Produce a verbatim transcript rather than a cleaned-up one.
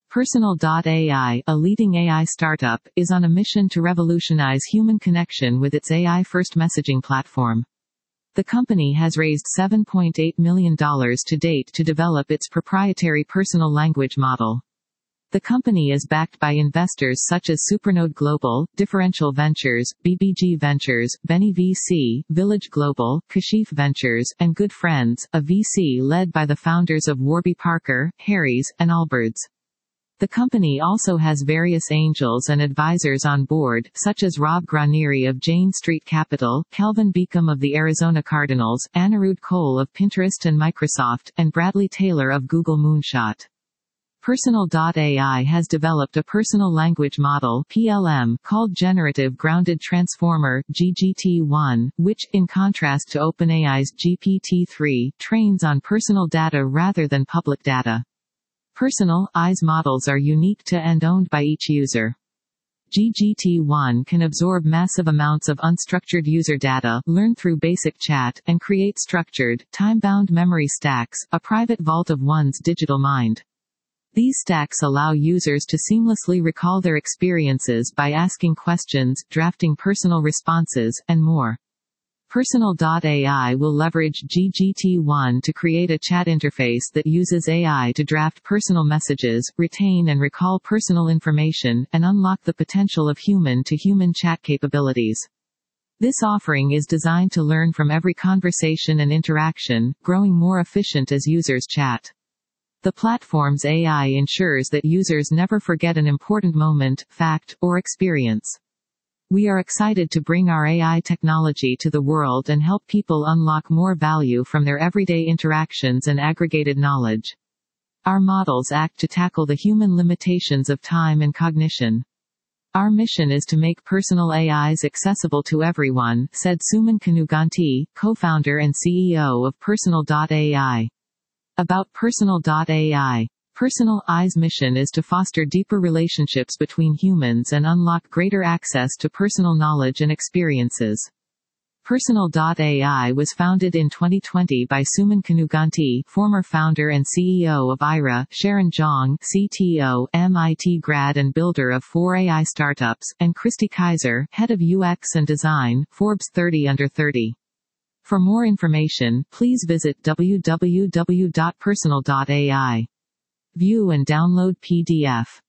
Personal dot A I, a leading A I startup, is on a mission to revolutionize human connection with its A I-first messaging platform. The company has raised seven point eight million dollars to date to develop its proprietary personal language model. The company is backed by investors such as Supernode Global, Differential Ventures, B B G Ventures, Benny V C, Village Global, Kashif Ventures, and Good Friends, a V C led by the founders of Warby Parker, Harry's, and Allbirds. The company also has various angels and advisors on board, such as Rob Granieri of Jane Street Capital, Calvin Beacom of the Arizona Cardinals, Anirudh Cole of Pinterest and Microsoft, and Bradley Taylor of Google Moonshot. Personal dot A I has developed a personal language model P L M called Generative Grounded Transformer G G T one, which, in contrast to OpenAI's G P T three, trains on personal data rather than public data. Personal A I's models are unique to and owned by each user. G G T one can absorb massive amounts of unstructured user data, learn through basic chat, and create structured, time-bound memory stacks, a private vault of one's digital mind. These stacks allow users to seamlessly recall their experiences by asking questions, drafting personal responses, and more. Personal dot A I will leverage G G T one to create a chat interface that uses A I to draft personal messages, retain and recall personal information, and unlock the potential of human-to-human chat capabilities. This offering is designed to learn from every conversation and interaction, growing more efficient as users chat. The platform's A I ensures that users never forget an important moment, fact, or experience. We are excited to bring our A I technology to the world and help people unlock more value from their everyday interactions and aggregated knowledge. Our models act to tackle the human limitations of time and cognition. Our mission is to make personal A Is accessible to everyone, said Suman Kanuganti, co-founder and C E O of Personal dot A I. About Personal dot A I. Personal A I's mission is to foster deeper relationships between humans and unlock greater access to personal knowledge and experiences. Personal dot A I was founded in twenty twenty by Suman Kanuganti, former founder and C E O of Aira, Sharon Zhang, C T O, M I T grad and builder of four A I startups, and Christy Kaiser, head of U X and design, Forbes thirty under thirty. For more information, please visit w w w dot personal dot A I. View and download P D F.